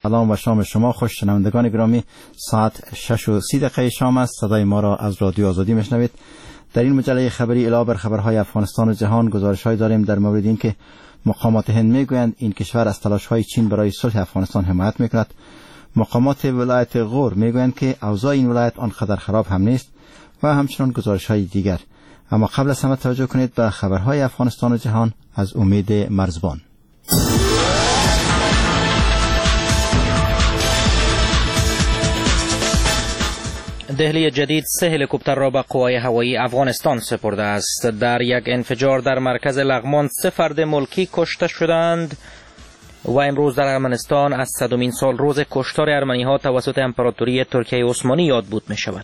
سلام و شام شما خوش. شنوندگان گرامی، ساعت 6:30 شام است. صدای ما را از رادیو آزادی میشنوید. در این مجله خبری علاوه بر خبرهای افغانستان و جهان گزارش‌های داریم در مورد اینکه مقامات هند میگویند این کشور از تلاش‌های چین برای صلح افغانستان حمایت میکند. مقامات ولایت غور میگویند که اوضاع این ولایت آنقدر خراب هم نیست و همچنان گزارش‌های دیگر. اما قبل از همه توجه کنید به خبرهای افغانستان و جهان از امید مرزبان. دهلی جدید 3 هلیکوپتر را به قوای هوایی افغانستان سپرده است. در یک انفجار در مرکز لغمان 3 فرد ملکی کشته شدند و امروز در ارمنستان از 100مین سال روز کشتار ارمنی‌ها توسط امپراتوری ترکیه عثمانی یاد بود می شود.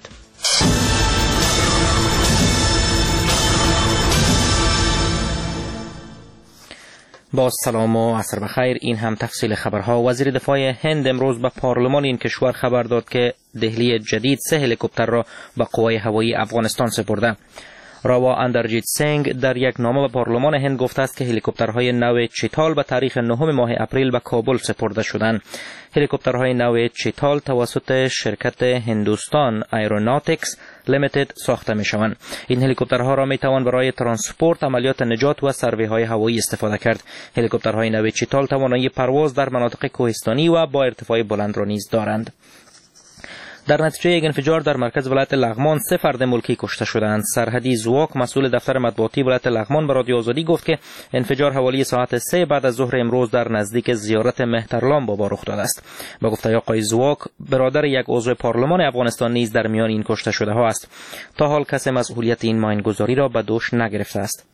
با سلام و عصر بخیر. این هم تفصیل خبرها. وزیر دفاع هند امروز به پارلمان این کشور خبر داد که دهلی جدید 3 هلیکوپتر را به قوای هوایی افغانستان سپرده. راوا اندرجیت سینگ در یک نامه به پارلمان هند گفته است که هلیکوپترهای نو چیتال به تاریخ 9 ماه اپریل به کابل سپرده شدند. هلیکوپترهای نو چیتال توسط شرکت هندوستان ایروناتیکس لیمیتد ساخته می شوند. این هلیکوپترها را می توان برای ترانسپورت، عملیات نجات و سروی‌های هوایی استفاده کرد. هلیکوپترهای نو چیتال توانایی پرواز در مناطق کوهستانی و با ارتفاع بلند را نیز دارند. در نتیجه یک انفجار در مرکز ولایت لغمان 3 فرد ملکی کشته شدند. سرحدی زواک مسئول دفتر مطبوعاتی ولایت لغمان به رادیو آزادی گفت که انفجار حوالی ساعت 3 بعد از ظهر امروز در نزدیک زیارت مهترلام بابا رخ داده است. با گفته آقای زواک، برادر یک عضو پارلمان افغانستان نیز در میان این کشته شده ها است. تا حال کسی مسئولیت این ماینگذاری را به دوش نگرفته است.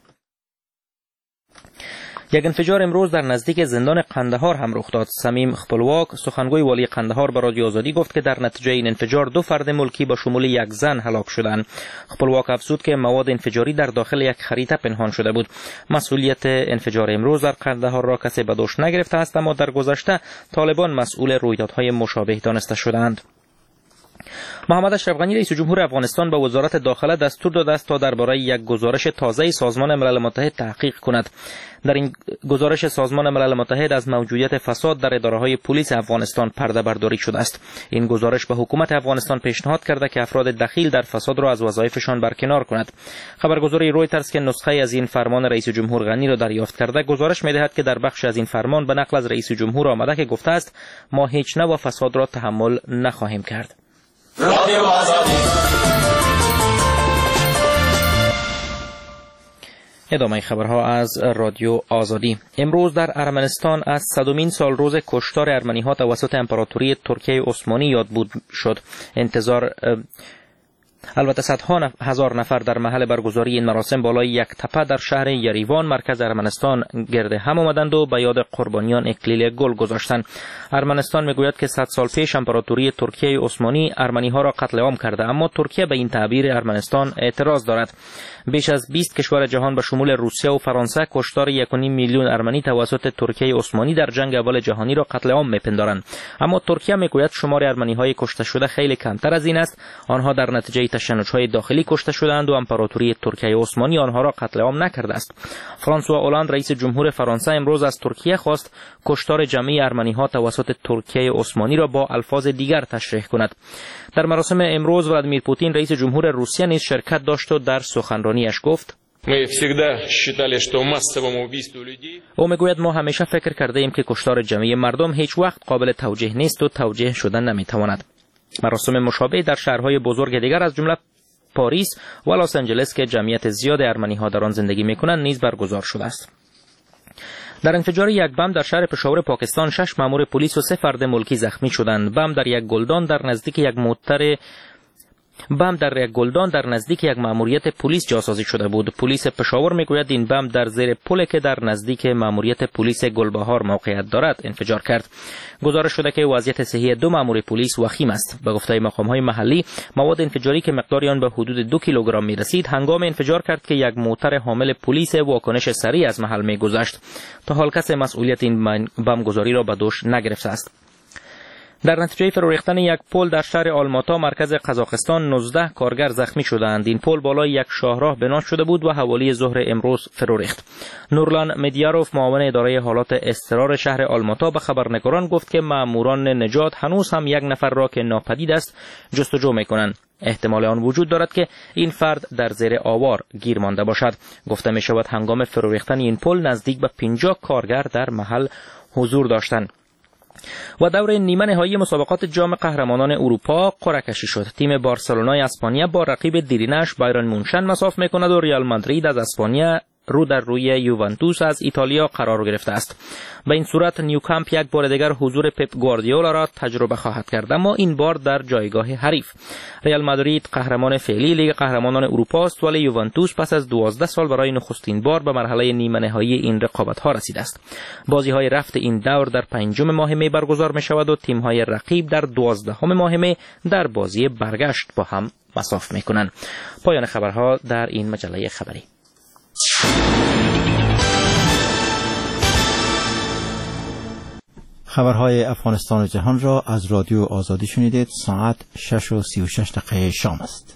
یک انفجار امروز در نزدیک زندان قندهار هم رخ داد. سمیم خپلواک، سخنگوی والی قندهار، به رادیو آزادی گفت که در نتیجه این انفجار 2 فرد ملکی با شمول یک زن هلاک شدند. خپلواک افزود که مواد انفجاری در داخل یک خریطه پنهان شده بود. مسئولیت انفجار امروز در قندهار را کسی به دوش نگرفته است، اما در گذشته طالبان مسئول رویدادهای مشابه دانسته شدند. محمد اشرف غنی رئیس جمهور افغانستان به وزارت داخله دستور داده است تا درباره یک گزارش تازه سازمان ملل متحد تحقیق کند. در این گزارش سازمان ملل متحد از موجودیت فساد در اداره‌های پلیس افغانستان پرده برداری شده است. این گزارش به حکومت افغانستان پیشنهاد کرده که افراد دخیل در فساد را از وظایفشان برکنار کند. خبرگزاری رویترز که نسخه از این فرمان رئیس جمهور غنی را دریافت کرده گزارش می‌دهد که در بخش از این فرمان به نقل از رئیس جمهور آمده که گفته است ما هیچ نوع فساد را تحمل نخواهیم کرد. ادامه خبرها از رادیو آزادی. امروز در ارمنستان از 100مین سال روز کشتار ارمنی‌ها توسط امپراتوری ترکیه عثمانی یاد بود شد. البته صدها هزار نفر در محل برگزاری این مراسم بالای یک تپه در شهر یریوان مرکز ارمنستان گرد هم آمدند و به یاد قربانیان اکلیل گل گذاشتند. ارمنستان میگوید که 100 سال پیش امپراتوری ترکیه عثمانی ارمنی‌ها را قتل عام کرده، اما ترکیه به این تعبیر ارمنستان اعتراض دارد. بیش از 20 کشور جهان به شمول روسیه و فرانسه کشتار 1.5 میلیون ارمنی توسط ترکیه عثمانی در جنگ اول جهانی را قتل عام میپندارند، اما ترکیه میگوید شمار ارمنی‌های کشته شده خیلی کمتر از این است. آنها در نتیجه تشنج‌های داخلی کشته شدند و امپراتوری ترکیه عثمانی آنها را قتل عام نکرده است. فرانسوا اولاند رئیس جمهور فرانسه امروز از ترکیه خواست کشتار جمعی ارمنی‌ها توسط ترکیه عثمانی را با الفاظ دیگر تشریح کند. در مراسم امروز ولادیمیر پوتین رئیس جمهور روسیه نیز شرکت داشت و در سخنرانیش گفت او میگوید ما همیشه فکر کرده ایم که کشتار جمعی مردم هیچ وقت قابل توجیه نیست و توجیه شدن نمیتواند. مراسم مشابه در شهرهای بزرگ دیگر از جمله پاریس و لس آنجلس که جمعیت زیاد ارمنی‌ها در آن زندگی می‌کنند نیز برگزار شده است. در انفجار یک بم در شهر پشاور پاکستان 6 مأمور پلیس و 3 فرد ملکی زخمی شدند. بم در یک گلدان در نزدیک یک مأموریت پلیس جاسازی شده بود. پلیس پشاور میگوید این بم در زیر پلی که در نزدیک مأموریت پلیس گلبهار موقعیت دارد انفجار کرد. گزارش شده که وضعیت صحی 2 مأمور پلیس وخیم است. به گفته مقام‌های محلی مواد انفجاری که مقدار آن به حدود 2 کیلوگرم میرسید هنگام انفجار کرد که یک موتر حامل پلیس واکنش سریع از محل میگذشت. تا حال کسی مسئولیت این بم گذاری را به دوش نگرفته است. در نتیجه فرو ریختن یک پل در شهر آلماتا مرکز قزاقستان 19 کارگر زخمی شدند. این پل بالای یک شاهراه بنا شده بود و حوالی ظهر امروز فرو ریخت. نورلان مدیاروف معاون اداره حالات اضطرار شهر آلماتا به خبرنگاران گفت که ماموران نجات هنوز هم یک نفر را که ناپدید است جستجو می‌کنند. احتمال آن وجود دارد که این فرد در زیر آوار گیر مانده باشد. گفته می شود هنگام فرو ریختن این پل نزدیک به 50 کارگر در محل حضور داشتند. و دور نیمه نهایی مسابقات جام قهرمانان اروپا قرعه کشی شد. تیم بارسلونای اسپانیا با رقیب دیرینش بایرن مونشن مساف میکند و ریال مادرید از اسپانیا رو در روی یوونتوس از ایتالیا قرار گرفته است. به این صورت نیوکامپ یک بار دیگر حضور پپ گواردیولا را تجربه خواهد کرد، اما این بار در جایگاه حریف. ریال مادرید قهرمان فعلی لیگ قهرمانان اروپا است، ولی یوونتوس پس از 12 سال برای نخستین بار به مرحله نیمه نهایی این رقابت‌ها رسیده است. بازی‌های رفت این دور در 5 ماه می برگزار می‌شود و تیم‌های رقیب در 12 ماه می در بازی برگشت با هم مساف می‌کنند. پایان خبرها در این مجله خبری. خبرهای افغانستان و جهان را از رادیو آزادی شنیدید. ساعت 6:36 شام است.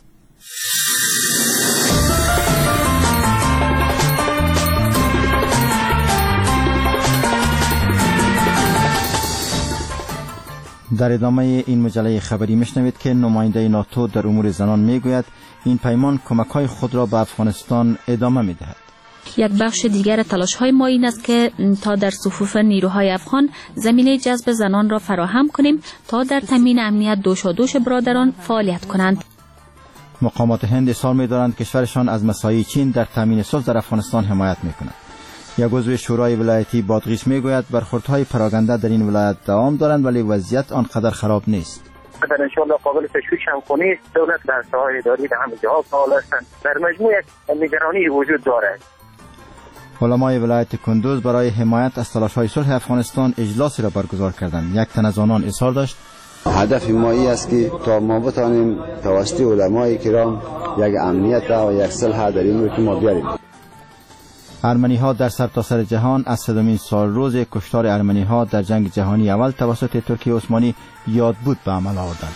در ادامه این مجله خبری میشنوید که نماینده ناتو در امور زنان میگوید این پیمان کمک‌های خود را به افغانستان ادامه می‌دهد. یک بخش دیگر تلاش‌های ما این است که تا در صفوف نیروهای افغان زمینه جذب زنان را فراهم کنیم تا در تامین امنیت دوشادوش برادران فعالیت کنند. مقامات هند اصرار می‌دارند کشورشان از مساعی چین در تامین صلح در افغانستان حمایت می‌کند. یک عضو شورای ولایتی بادغیس میگوید برخوردهای پراگنده در این ولایت دوام دارند ولی وضعیت آنقدر خراب نیست. در انشاءالله قابل تشویش هم کنید. دولت در ساحه اداری در همه جاها فعال هستند. در مجموع نگرانی وجود دارد. علمای ولایت کندوز برای حمایت از تلاش‌های صلح افغانستان اجلاسی را برگزار کردند. یک تن از آنان اظهار داشت هدف ما این است که تا ما بتوانیم توسط علمای کرام یک امنیت و یک صلح در این رو ما بیاریم. ارمنی‌ها در سرتاسر جهان از 3مین سال روز کشتار ارمنی‌ها در جنگ جهانی اول توسط ترکیه عثمانی یادبود به عمل آوردند.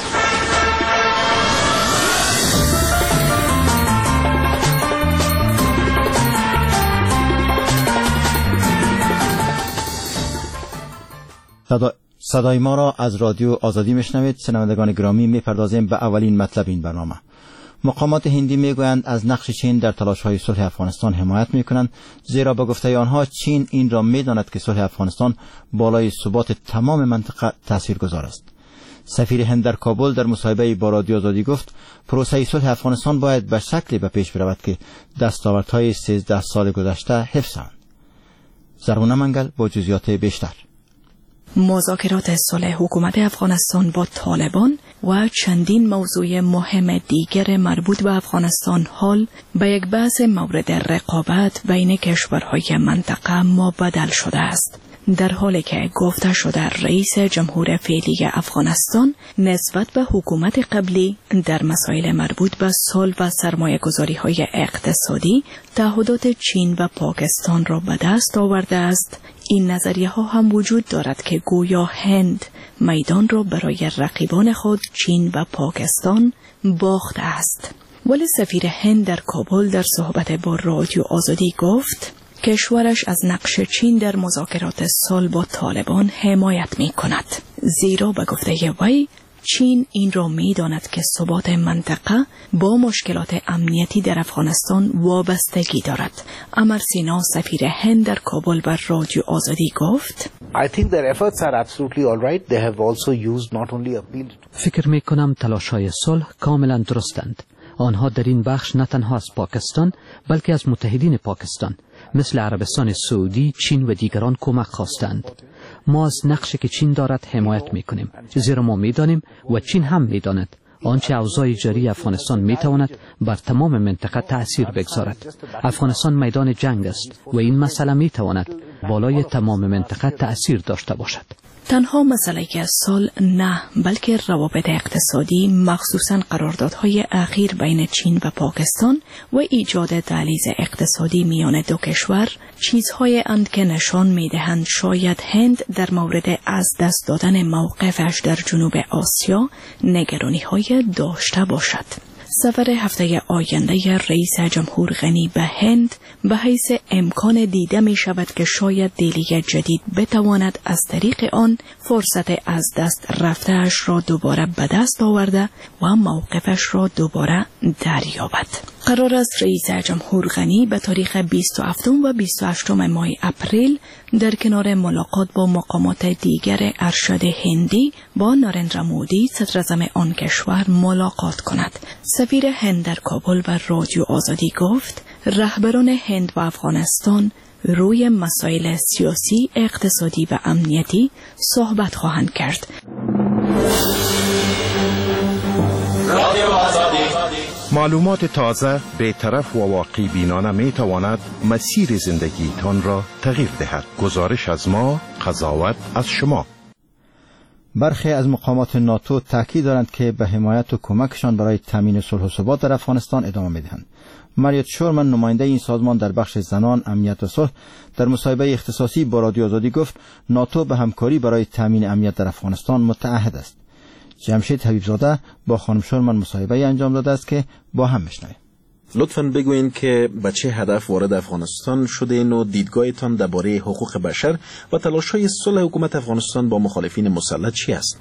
صدای ما را از رادیو آزادی میشنوید. شنوندگان گرامی، میپردازیم به اولین مطلب این برنامه. مقامات هندی میگویند از نقش چین در تلاش‌های صلح افغانستان حمایت میکنند، زیرا به گفته آنها چین این را میداند که صلح افغانستان بالای ثبات تمام منطقه تاثیرگذار است. سفیر هند در کابل در مصاحبه با رادیو آزادی گفت پروسه صلح افغانستان باید به شکلی به پیش برود که دستاوردهای 13 سال گذشته حفظند. زرغونه منگل با جزئیات بیشتر. مذاکرات صلح حکومت افغانستان با طالبان و چندین موضوع مهم دیگر مربوط به افغانستان حال به یک بحث مورد رقابت بین کشورهای منطقه مبدل شده است، در حالی که گفته شده رئیس جمهور فعلی افغانستان نسبت به حکومت قبلی در مسائل مربوط به صلح و سرمایه‌گذاری‌های اقتصادی تعهدات چین و پاکستان را به دست آورده است. این نظریه ها هم وجود دارد که گویا هند میدان را برای رقیبان خود چین و پاکستان باخته است. ولی سفیر هند در کابل در صحبت با رادیو آزادی گفت کشورش از نقش چین در مذاکرات صلح با طالبان حمایت می کند، زیرا به گفته وی چین این را می داند که ثبات منطقه با مشکلات امنیتی در افغانستان وابستگی دارد. امر سینا سفیر هند در کابل بر رادیو آزادی گفت فکر می کنم تلاش‌های صلح کاملا درستند. آنها در این بخش نه تنها از پاکستان بلکه از متحدین پاکستان مثل عربستان سعودی، چین و دیگران کمک خواستند. ما از نقشی که چین دارد حمایت میکنیم، زیرا ما میدانیم و چین هم میداند آنچه اوضاع جاری افغانستان میتواند بر تمام منطقه تأثیر بگذارد. افغانستان میدان جنگ است و این مسئله میتواند بالای تمام منطقه تأثیر داشته باشد. تنها مسئله سال نه، بلکه روابط اقتصادی، مخصوصاً قراردادهای اخیر بین چین و پاکستان و ایجاد دهلیز اقتصادی میان دو کشور چیزهای اند که نشان میدهند شاید هند در مورد از دست دادن موقفش در جنوب آسیا نگرانی‌های داشته باشد. سفر هفته آینده رئیس جمهور غنی به هند به حیث امکان دیده می شود که شاید دهلی جدید بتواند از طریق آن فرصت از دست رفته‌اش را دوباره به دست آورده و موقفش را دوباره دریابد. قرار است رئیس جمهور غنی به تاریخ 27 و 28 ماه اپریل در کنار ملاقات با مقامات دیگر ارشد هندی با نارندرا مودی صدر اعظم آن کشور ملاقات کند. سفیر هند در کابل و رادیو آزادی گفت رهبران هند و افغانستان روی مسائل سیاسی، اقتصادی و امنیتی صحبت خواهند کرد. معلومات تازه، بی‌طرف و واقعی بینانه می تواند مسیر زندگیتان را تغییر دهد. گزارش از ما، قضاوت از شما. برخی از مقامات ناتو تاکید دارند که به حمایت و کمکشان برای تامین صلح و ثبات در افغانستان ادامه می‌دهند. ماریت شورمن، نماینده این سازمان در بخش زنان، امنیت و صلح، در مصاحبه اختصاصی با رادیو آزادی گفت ناتو به همکاری برای تامین امنیت در افغانستان متعهد است. جمشید حبیبزاده با خانم شورمن مصاحبه انجام داده است که با هم میشنویم. لطفاً بگوین که به چه هدف وارد افغانستان شدین و دیدگاهتان درباره حقوق بشر و تلاش‌های صلح حکومت افغانستان با مخالفین مسلح چی است؟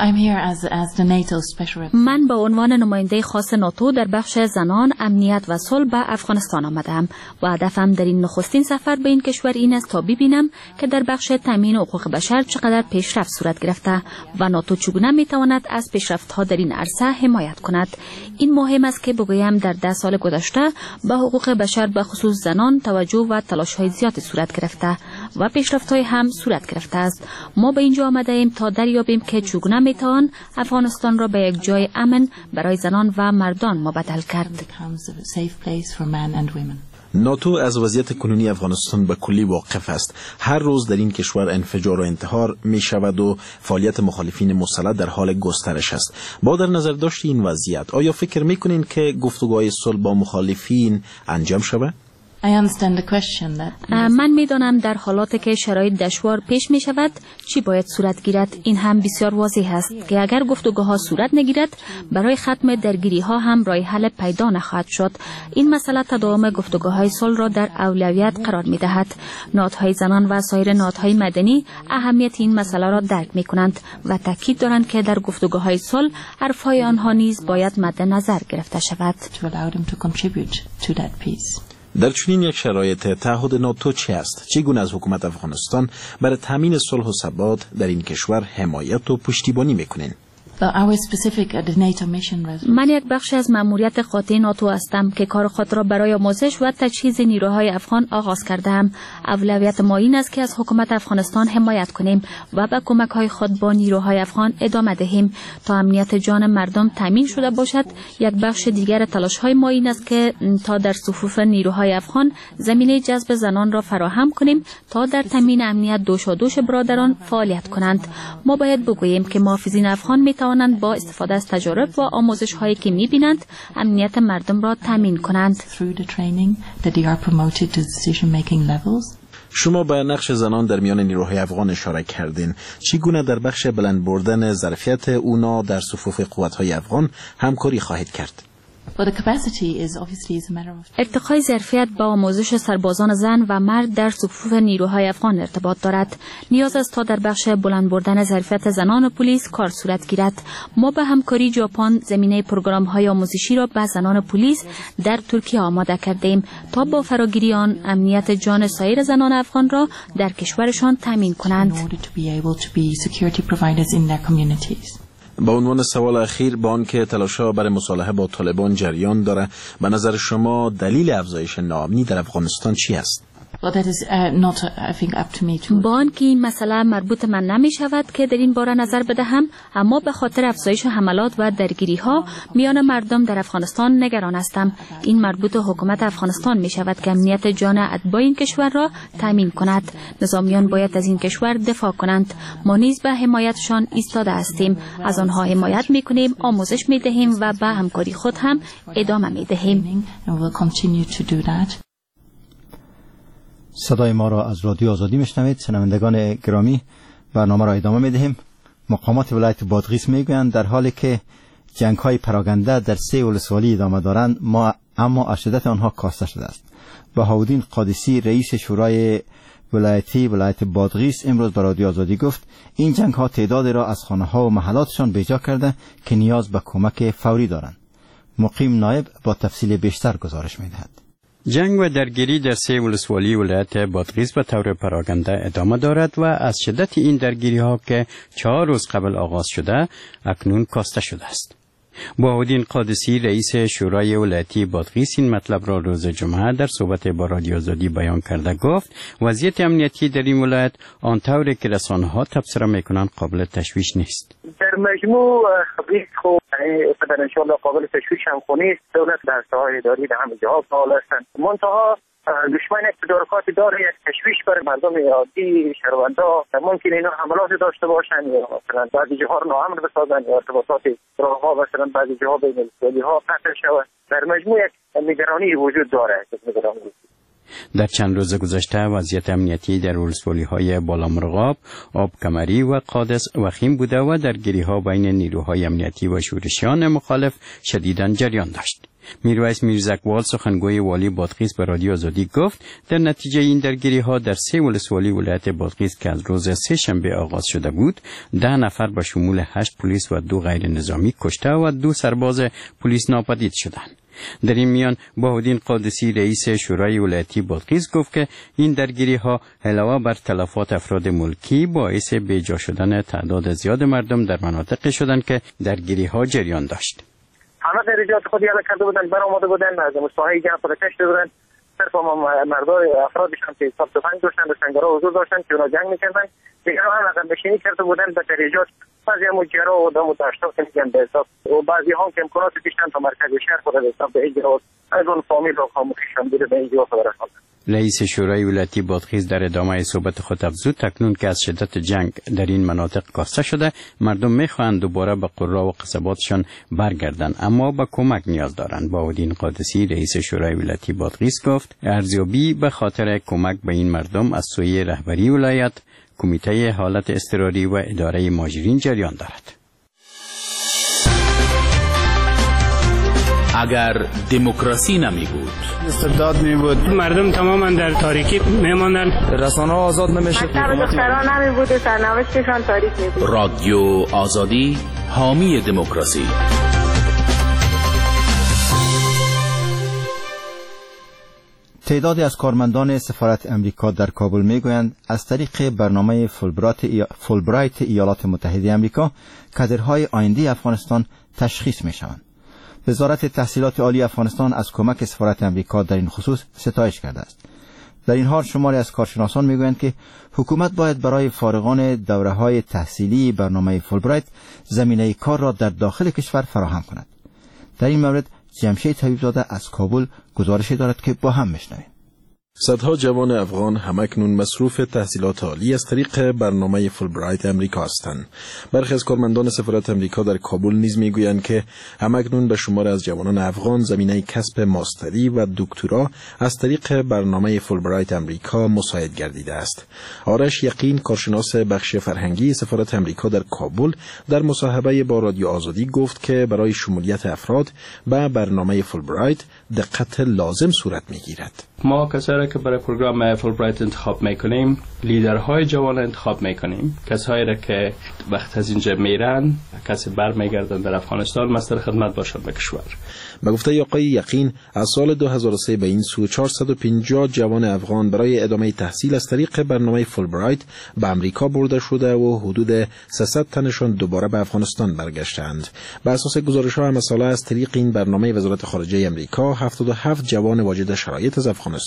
من به عنوان نماینده خاص ناتو در بخش زنان، امنیت و صلح به افغانستان آمدم و هدفم در این نخستین سفر به این کشور این است تا ببینم که در بخش تامین حقوق بشر چقدر پیشرفت صورت گرفته و ناتو چگونه میتواند از پیشرفت‌ها در این عرصه حمایت کند. این مهم است که بگویم در 10 سال گذشته به حقوق بشر به خصوص زنان توجه و تلاش‌های زیادی صورت گرفته و پیشرفت‌های هم صورت گرفته است. ما به اینجا آمده ایم تا دریابیم که چگونه میتوان افغانستان را به یک جای امن برای زنان و مردان مبدل کرد. ناتو از وضعیت کنونی افغانستان به کلی واقف است. هر روز در این کشور انفجار و انتحار می شود و فعالیت مخالفین مسلح در حال گسترش است. با در نظر داشت این وضعیت، آیا فکر می کنین که گفتگوهای صلح با مخالفین انجام شود؟ من میدانم در حالاتی که شرایط دشوار پیش می شود چی باید صورت گیرد. این هم بسیار واضح است که اگر گفتگوها صورت نگیرد برای ختم درگیری ها هم راه حل پیدا نخواهد شد. این مسئله تداوم گفتگوهای صلح را در اولویت قرار می دهد. نهادهای زنان و سایر نهادهای مدنی اهمیت این مسئله را درک می کنند و تاکید دارند که در گفتگوهای صلح حرفهای آنها نیز باید مد نظر گرفته شود. در چنین یک شرایط تعهد ناتو چی است؟ چگونه از حکومت افغانستان برای تامین صلح و ثبات در این کشور حمایت و پشتیبانی میکنین؟ من یک بخش از مأموریت قاطع ناتو هستم که کار خود را برای آموزش و تجهیز نیروهای افغان آغاز کردم. اولویت ما این است که از حکومت افغانستان حمایت کنیم و به کمک‌های خود با نیروهای افغان ادامه دهیم تا امنیت جان مردم تامین شده باشد. یک بخش دیگر تلاش‌های ما این است که تا در صفوف نیروهای افغان زمینه جذب زنان را فراهم کنیم تا در تامین امنیت دوشادوش برادران فعالیت کنند. ما باید بگوییم که محافظین افغان می‌توانند با استفاده از تجارب و آموزش هایی که می‌بینند امنیت مردم را تامین کنند. شما به نقش زنان در میان نیروهای افغان اشاره کردین. چگونه در بخش بلند بردن ظرفیت اونا در صفوف قوت‌های افغان همکاری خواهید کرد؟ ارتقای ظرفیت با آموزش سربازان زن و مرد در صفوف نیروهای افغان ارتباط دارد. نیاز است تا در بخش بلند بردن ظرفیت زنان و پلیس کار صورت گیرد. ما به همکاری ژاپن زمینه پروگرام‌های آموزشی را به زنان پلیس در ترکیه آماده کردیم تا با فراگیری آن امنیت جان سایر زنان افغان را در کشورشان تامین کنند. با عنوان سوال اخیر، با آنکه تلاش‌ها برای مصالحه با طالبان جریان داره، به نظر شما دلیل افزایش ناامنی در افغانستان چی است؟ با آنکه این مسئله مربوط من نمی شود که در این باره نظر بدهم، اما به خاطر افزایش حملات و درگیری ها میان مردم در افغانستان نگران هستم. این مربوط حکومت افغانستان می شود که امنیت جان اتباع این کشور را تامین کند. نظامیان باید از این کشور دفاع کنند. ما نیز به حمایتشان ایستاده هستیم. از آنها حمایت می کنیم، آموزش می دهیم و به همکاری خود هم ادامه می دهیم. صدای ما را از رادیو آزادی میشنوید. شنوندگان گرامی، برنامه را ادامه می دهیم. مقامات ولایت بادغیس میگویند در حالی که جنگ‌های پراگنده در 3 ولسوالی ادامه دارند، اما اشدت آنها کاسته شده است. بهاءالدین قادسی رئیس شورای ولایتی ولایت بادغیس امروز به رادیو آزادی گفت این جنگ‌ها تعدادی را از خانه‌ها و محلاتشان بیجا کرده که نیاز به کمک فوری دارند. مقیم نایب با تفصیل بیشتر گزارش می‌دهد. جنگ و درگیری در 3 ولسوالی ولایت بادغیس به طور پراگنده ادامه دارد و از شدت این درگیری ها که 4 روز قبل آغاز شده اکنون کاسته شده است. بهاءالدین قادسی رئیس شورای ولایتی بادغیس این مطلب را روز جمعه در صحبت با رادیو آزادی بیان کرده گفت وضعیت امنیتی در این ولایت آنطوری که رسانه‌ها تبصره میکنند قابل تشویش نیست. در مجموع خبری خوب ان شاء الله قابل تشویش هم نیست. دولت در ساحه اداری در همه جاها فعال هستند. منتها دشمن یک تدارکات داره، یک تشویش بر مردم عادی شهروندا. ممکن اینا حملات داشته باشن یا مثلا بعضی جاها رو ناامن بسازن یا ارتباطات راهها مثلا بعضی جاها بین الولسوالی ها قطع شود. در مجموع یک نگرانی وجود داره. در چند روز گذشته وضعیت امنیتی در ولسوالی‌های بالامرغاب، آبکمری و قادس وخیم بوده و درگیری‌ها بین نیروهای امنیتی و شورشیان مخالف شدیداً جریان داشت. میرویس میرزکوال سخنگوی والی بادغیس به رادیو آزادی گفت در نتیجه این درگیری‌ها در 3 ولسوالی ولایت بادغیس که از روز 3 شنبه آغاز شده بود 10 نفر به شمول 8 پلیس و 2 غیر نظامی کشته و 2 سرباز پلیس ناپدید شدند. در این میان بهاءالدین قادسی رئیس شورای ولایتی بادغیس گفت که این درگیری‌ها علاوه بر تلفات افراد ملکی باعث بیجا شدن تعداد زیاد مردم در مناطقی شدند که درگیری‌ها جریان داشت. همه درجات خود یاد کرده بودن، برآمده بودن، از مساحه جنگ خود کشیده بودن. صرف مردای افرادشان که حساب تفنگ داشتن و سنگرها حضور داشتن که اونا جنگ میکردن. دیگرها هم عقب نشینی کرده بودن به درجات. بعضی هم مجرا و دم و داشتا که میگن به حساب و بعضی هم که امکانات کشتن تا مرکز شهر خود به حساب به اجرا از اون فامیل رو خاموششان بوده به اجرا خود رساند. رئیس شورای ولایتی بادغیس در ادامه صحبت خود افزود تکنون که از شدت جنگ در این مناطق کاسته شده مردم میخواهند دوباره به قرا و قصباتشان برگردند اما به کمک نیاز دارند. بهاءالدین قادسی رئیس شورای ولایتی بادغیس گفت ارزیابی به خاطر کمک به این مردم از سوی رهبری ولایت، کمیته حالت اضطراری و اداره مهاجرین جریان دارد. اگر دموکراسی نمی بود، استبداد می بود، مردم تماما در تاریکی می ماندن، رسانه ها آزاد نمیشد، دختران نمی بود و سرنوشتشان تاریک می بود. رادیو آزادی حامی دموکراسی. تعدادی از کارمندان سفارت امریکا در کابل میگویند از طریق برنامه فولبرایت ایالات متحده امریکا کادرهای آینده افغانستان تشخیص میشوند. وزارت تحصیلات عالی افغانستان از کمک سفارت امریکا در این خصوص ستایش کرده است. در این حال شماری از کارشناسان میگویند که حکومت باید برای فارغان دوره‌های تحصیلی برنامه فولبرایت زمینه کار را در داخل کشور فراهم کند. در این مورد جمشید حبیبزاده از کابل گزارشی دارد که با هم میشنویم. صدها جوان افغان همکنون مصروف تحصیلات عالی از طریق برنامه فولبرایت امریکا هستند. برخی از کارمندان سفارت امریکا در کابل نیز میگویند که همکنون به شمار از جوانان افغان زمینه کسب ماستری و دکترا از طریق برنامه فولبرایت امریکا مساعد گردیده است. آرش یقین کارشناس بخش فرهنگی سفارت امریکا در کابل در مصاحبه با رادیو آزادی گفت که برای شمولیت افراد به برنامه فولبرایت دقت لازم صورت میگیرد. ما کسایی که برای پروگرام فولبرایت انتخاب میکنیم لیدرهای جوان انتخاب میکنیم، کسایی را که وقت از اینجا میرن کسی برمیگردن در افغانستان مستر خدمت باشن به کشور. به گفته آقای یقین از سال 2003 به این سو 450 جوان افغان برای ادامه تحصیل از طریق برنامه فولبرایت به امریکا برده شده و حدود 300 تنشان دوباره به افغانستان برگشتند. به اساس گزارش‌ها مسئله از طریق این برنامه وزارت خارجه امریکا 77 جوان واجد شرایط از افغانستان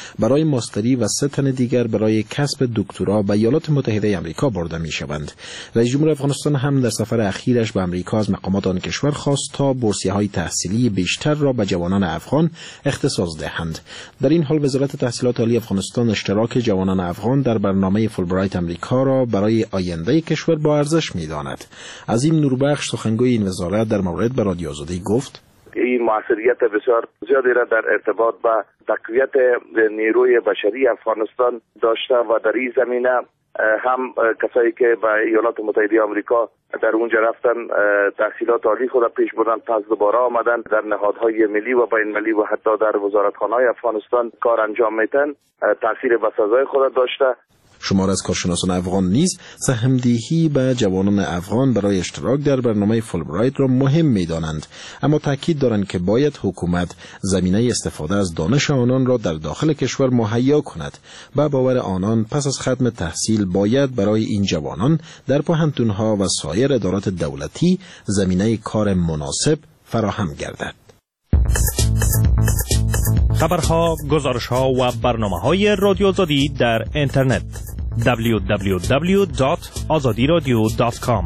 برای ماستری و 3 تن دیگر برای کسب دکترا به ایالات متحده آمریکا برده می‌شوند. رئیس جمهور افغانستان هم در سفر اخیرش به آمریکا از مقامات آن کشور خواست تا بورسیه‌های تحصیلی بیشتر را به جوانان افغان اختصاص دهند. در این حال وزارت تحصیلات عالی افغانستان اشتراک جوانان افغان در برنامه فولبرایت آمریکا را برای آینده کشور با ارزش می‌داند. عظیم نوربخش سخنگوی این وزارت در مورد به رادیو آزادی گفت: این موثریت بسیار زیادی را در ارتباط با تقویت نیروی بشری افغانستان داشته و در این زمینه هم کسایی که به ایالات متحده آمریکا در اونجا رفتن تحصیلات عالی خود پیش بردن، پس دوباره آمدن در نهادهای ملی و بین المللی و حتی در وزارتخانه‌های افغانستان کار انجام میتن، تاثیر بسزای خود داشته. شمار از کارشناسان افغان نیز سهمدهی به جوانان افغان برای اشتراک در برنامه فولبرایت را مهم می‌دانند، اما تاکید دارند که باید حکومت زمینه استفاده از دانش آنان را در داخل کشور مهیا کند. به باور آنان پس از ختم تحصیل باید برای این جوانان در پوهنتون‌ها و سایر ادارات دولتی زمینه کار مناسب فراهم گردد. خبرها، گزارش‌ها و برنامه‌های رادیو آزادی در اینترنت www.azadiradio.com.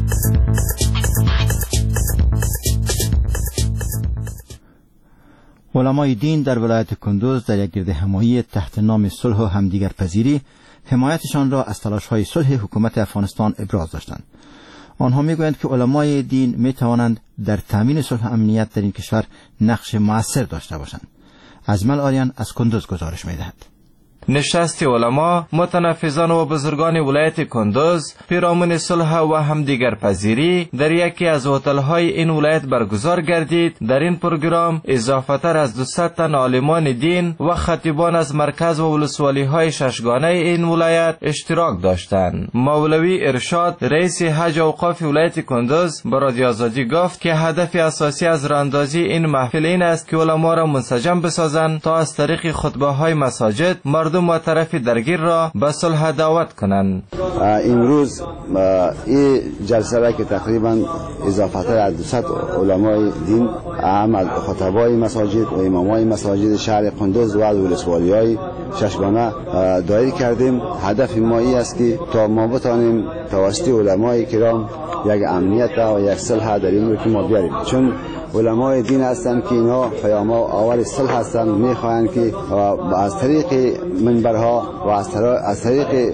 علمای دین در ولایت کندوز در یک گردهمایی تحت نام صلح و همدیگرپذیری حمایتشان را از تلاش‌های صلح حکومت افغانستان ابراز داشتند. آنها میگویند که علمای دین میتوانند در تامین صلح و امنیت در این کشور نقش مؤثر داشته باشند. اجمل آریان از کندوز گزارش می‌دهد. نشست علما، متنفذان و بزرگان ولایت کندوز پیرامون صلح و همدیگرپذیری در یکی از هتل‌های این ولایت برگزار گردید. در این پروگرام اضافتر از 200 تن عالمان دین و خطیبان از مرکز و ولسوالی‌های ششگانه این ولایت اشتراک داشتند. مولوی ارشاد، رئیس حج اوقاف ولایت کندوز، به رادیو آزادی گفت که هدف اساسی از راهاندازی این محفل این است که علما را منسجم بسازند تا از طریق خطبه‌های مساجد مردم و طرف درگیر را به صلح دعوت کنند. امروز این جلسه را که تقریبا اضافتر از 200 علمای دین، هم از خطبای مساجد و امامای مساجد شهر کندوز و از ولسوالی‌های ششگانه دایر کردیم. هدف ما این است که تا ما بتانیم توسط علمای کرام یک امنیت و یک صلح در این رو که ما بیاریم، چون علمای دین هستند که اینا پیام آور صلح هستند. میخواهند که از طریق منبرها و از طریق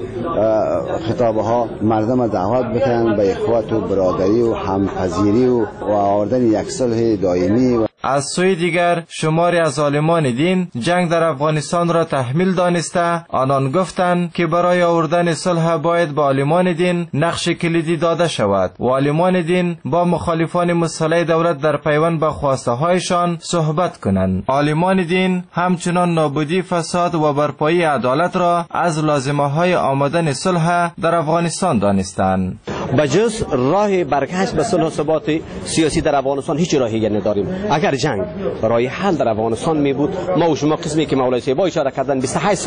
خطابها مردم دعوت بکنند به اخوت و برادری و همپذیری و آوردن یک صلح دائمی. از سوی دیگر شماری از عالمان دین جنگ در افغانستان را تحمیل دانسته، آنان گفتند که برای آوردن صلح باید به عالمان دین نقش کلیدی داده شود و عالمان دین با مخالفان مسلح دولت در پیوند به خواسته هایشان صحبت کنند. عالمان دین همچنان نابودی فساد و برپایی عدالت را از لازمه های آمدن صلح در افغانستان دانستند. بجز راه برگشت به صلح و ثبات سیاسی در افغانستان هیچ راهی نداریم. اگر جنگ راه حل در افغانستان می بود، ما و شما قسمی که مولای صاحب اشاره کردن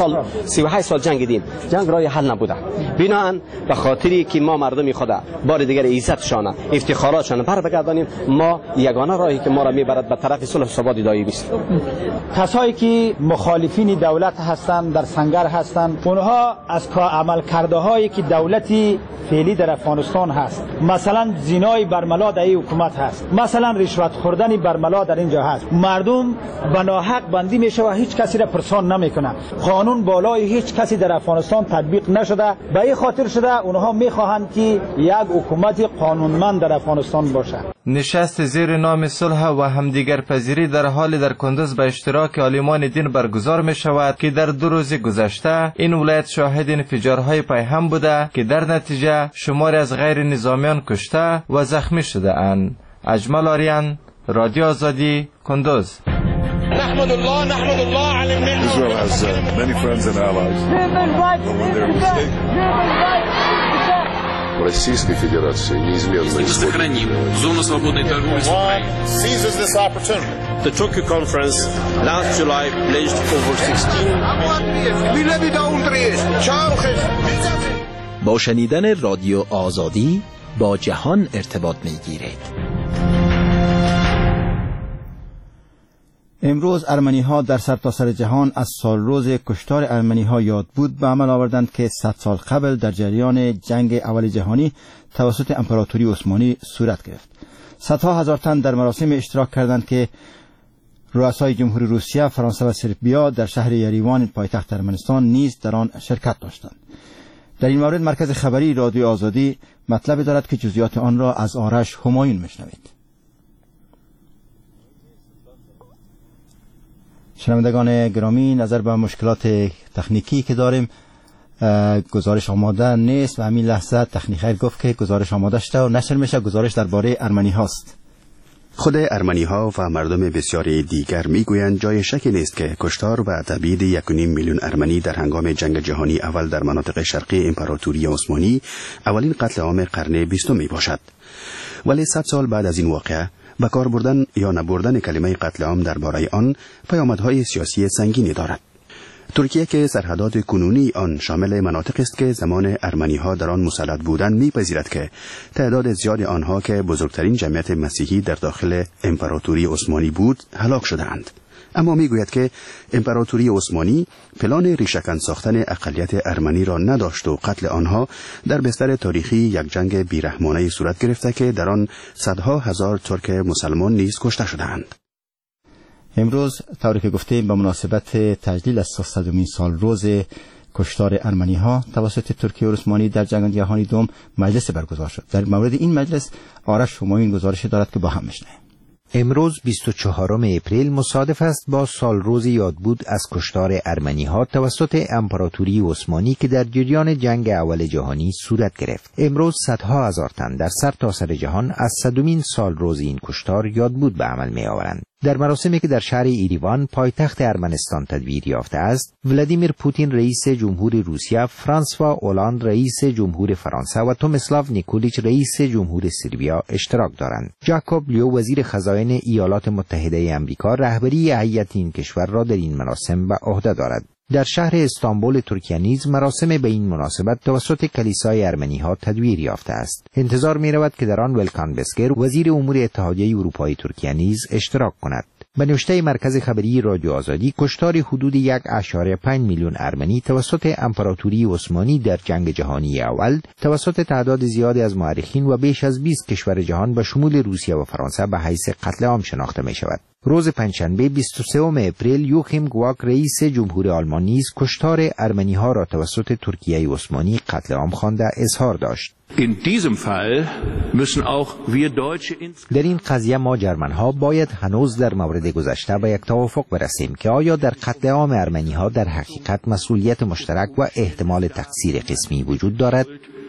38 سال جنگیدیم، جنگ راه حل نبوده. بنابراین به خاطری که ما مردمی خدا بار دیگر عزتشان، افتخاراتشان برگردانیم، ما یگانه راهی که ما را میبرد به طرف صلح و ثبات دایمی است. کسایی که مخالفین دولت هستند، در سنگر هستند، اونها از عمل کرده هایی که دولتی فعلی در افغانستان هست، مثلا زینای برملا در این حکومت هست، مثلا رشوت خوردن برملا در اینجا هست، مردم به ناحق بندی میشه و هیچ کسی را پرسان نمیکنه، قانون بالای هیچ کسی در افغانستان تطبیق نشده. به این خاطر شده اونها میخواهند که یک حکومت قانونمند در افغانستان باشه. نشست زیر نام صلح و همدیگرپذیری در حال در کندوز به اشتراک عالمان دین برگزار می شود که در 2 روز گذشته این ولایت شاهد انفجارهای پیهم بوده که در نتیجه شماری از غیر نظامیان کشته و زخمی شده اند. اجمل آریان، رادیو آزادی، کندوز. نحمد الله على الملك. Israel has many friends and allies. Российской Федерации неизменно сохраним зону свободной торговли с Украиной. Seizes this opportunity. The Tokyo conference last July pledged over 16. با شنیدن رادیو آزادی با جهان ارتباط می‌گیرید. امروز ارمنی ها در سرتاسر جهان از سال روز کشتار ارمنی ها یاد بود به عمل آوردند که 100 سال قبل در جریان جنگ اول جهانی توسط امپراتوری عثمانی صورت گرفت. صدها هزار تن در مراسم اشتراک کردند که رؤسای جمهوری روسیه، فرانسه و سربیا در شهر یریوان پایتخت ارمنستان نیز در آن شرکت داشتند. در این مورد مرکز خبری رادیو آزادی مطلب دارد که جزئیات آن را از آرش همایون میشنوید. شنوندگان گرامی، نظر به مشکلات تکنیکی که داریم، گزارش آماده نیست و همین لحظه تکنیکی گفت که گزارش آماده شده و نشر میشه. گزارش درباره ارمنی هاست. خود ارمنی ها و مردم بسیاری دیگر میگویند جای شکی نیست که کشتار و تبعید 1.5 میلیون ارمنی در هنگام جنگ جهانی اول در مناطق شرقی امپراتوری عثمانی اولین قتل عام قرن 20 می باشد. ولی 100 سال بعد از این واقعه به کار بردن یا نبردن کلمه قتل عام درباره آن پیامدهای سیاسی سنگینی دارد. ترکیه که سرحدات کنونی آن شامل مناطق است که زمان ارمنی ها در آن مسلط بودند میپذیرد که تعداد زیاد آنها که بزرگترین جمعیت مسیحی در داخل امپراتوری عثمانی بود هلاک شدند. اما میگوید که امپراتوری عثمانی پلان ریشه‌کن ساختن اقلیت ارمنی را نداشت و قتل آنها در بستر تاریخی یک جنگ بیرحمانه صورت گرفته که در آن صدها هزار ترک مسلمان نیز کشته شدند. امروز طوری که گفتیم به مناسبت تجلیل از 100مین سال روز کشتار ارمنی ها توسط ترکیه عثمانی در جنگ جهانی دوم مجلس برگزار شد. در مورد این مجلس آرش همایون گزارش دارد که با هم میشنویم. امروز 24 اپریل مصادف است با سال روز یاد بود از کشتار ارمنی ها توسط امپراتوری عثمانی که در جریان جنگ اول جهانی صورت گرفت. امروز صدها هزار تن در سرتاسر جهان از 100مین سال روز این کشتار یاد بود به عمل می آورند. در مراسمی که در شهر یریوان پایتخت ارمنستان تدبیر یافته است، ولادیمیر پوتین رئیس جمهور روسیه، فرانسوا اولاند رئیس جمهور فرانسه و تومسلاو نیکولیچ رئیس جمهور سربیا اشتراک دارند. جاکوب لیو وزیر خزاین ایالات متحده آمریکا رهبری هیئت این کشور را در این مراسم به عهده دارد. در شهر استانبول ترکیه نیز مراسم به این مناسبت توسط کلیسای ارمنی ها تدبیر یافته است. انتظار می رود که در آن ولکان بسکر وزیر امور اتحادیه اروپای ترکیه نیز اشتراک کند. به نوشته مرکز خبری رادیو آزادی، کشتار حدود 1.5 میلیون ارمنی توسط امپراتوری عثمانی در جنگ جهانی اول توسط تعداد زیادی از مورخین و بیش از 20 کشور جهان به شمول روسیه و فرانسه به حیث قتل عام شناخته می شود. روز پنجشنبه 23 اپریل یوخیم گواک رئیس جمهور آلمان نیز کشتار ارمنی ها را توسط ترکیه عثمانی قتل عام خوانده اظهار داشت. در این قضیه ما جرمن ها باید هنوز در مورد گذشته به یک توافق برسیم که آیا در قتل عام ارمنی ها در حقیقت مسئولیت مشترک و احتمال تقصیر قسمی وجود دارد.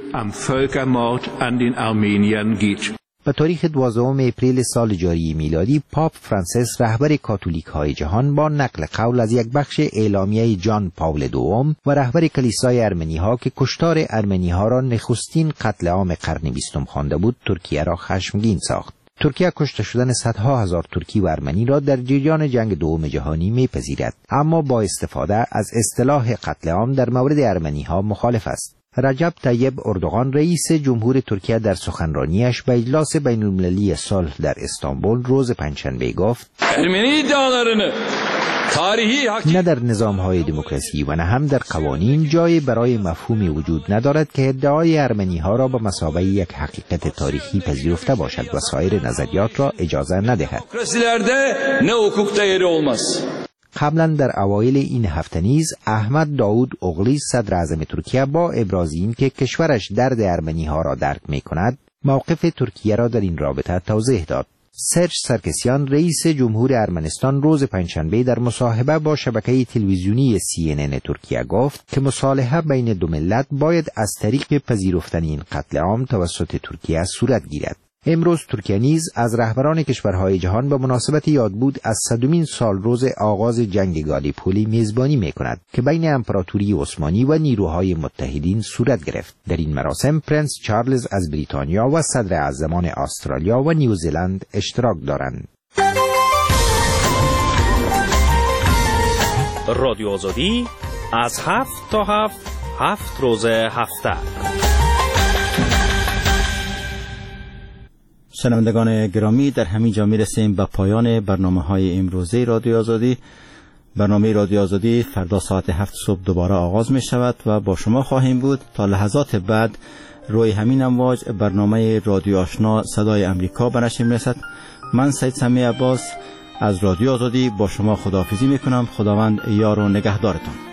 به تاریخ 12 اپریل سال جاری میلادی، پاپ فرانسیس رهبر کاتولیک های جهان با نقل قول از یک بخش اعلامیه جان پاول دوم و رهبر کلیسای ارمنی ها که کشتار ارمنی ها را نخستین قتل عام قرن 20 خوانده بود، ترکیه را خشمگین ساخت. ترکیه کشته شدن صدها هزار ترکی و ارمنی را در جریان جنگ دوم جهانی میپذیرد، اما با استفاده از اصطلاح قتل عام در مورد ارمنی ها مخالف است. رجب طیب اردوغان رئیس جمهور ترکیه در سخنرانیش به اجلاس بین‌المللی صلح در استانبول روز پنجشنبه گفت: نه در نظام‌های دموکراسی و نه هم در قوانین جای برای مفهومی وجود ندارد که ادعای ارمنی‌ها را به مثابه یک حقیقت تاریخی پذیرفته باشد و سایر نظریات را اجازه ندهد. قبلا در اوایل این هفته نیز احمد داود اوغلی صدر اعظم ترکیه با ابراز این که کشورش درد ارمنی‌ها را درک می‌کند، موقف ترکیه را در این رابطه توضیح داد. سرج سرکسیان رئیس جمهور ارمنستان روز پنجشنبه در مصاحبه با شبکه تلویزیونی CNN ترکیه گفت که مصالحه بین دو ملت باید از طریق پذیرفتن این قتل عام توسط ترکیه صورت گیرد. امروز ترکیه نیز از رهبران کشورهای جهان به مناسبت یادبود از 100مین سال روز آغاز جنگ گالیپولی میزبانی می‌کند که بین امپراتوری عثمانی و نیروهای متحدین صورت گرفت. در این مراسم پرنس چارلز از بریتانیا و صدر اعظمان استرالیا و نیوزیلند اشتراک دارند. رادیو آزادی از 7 تا 7 روز هفته. شنوندگان گرامی، در همین جا میرسیم به پایان برنامه‌های امروزه رادیو آزادی. برنامه رادیو آزادی فردا ساعت 7 صبح دوباره آغاز می شود و با شما خواهیم بود تا لحظات بعد. روی همین امواج برنامه رادیو آشنا صدای امریکا به نشر می‌رسد. من سید سمیع عباس از رادیو آزادی با شما خداحافظی میکنم. خداوند یار و نگهدارتان.